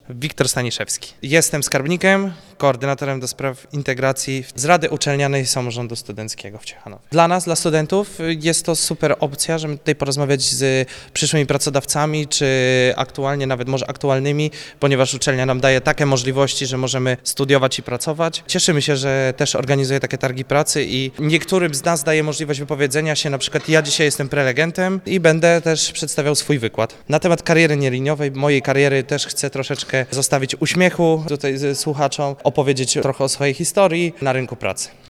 Wiktor Staniszewski. Jestem skarbnikiem, koordynatorem do spraw integracji z Rady Uczelnianej Samorządu Studenckiego w Ciechanowie. Dla nas, dla studentów jest to super opcja, żeby tutaj porozmawiać z przyszłymi pracodawcami, czy aktualnie, nawet może aktualnymi, ponieważ uczelnia nam daje takie możliwości, że możemy studiować i pracować. Cieszymy się, że też organizuje takie targi pracy i niektórym z nas daje możliwość wypowiedzenia się. Na przykład ja dzisiaj jestem prelegentem i będę też przedstawiał swój wykład. Na temat kariery nieliniowej, mojej kariery też chcę troszeczkę zostawić uśmiechu tutaj słuchaczom, opowiedzieć trochę o swojej historii na rynku pracy.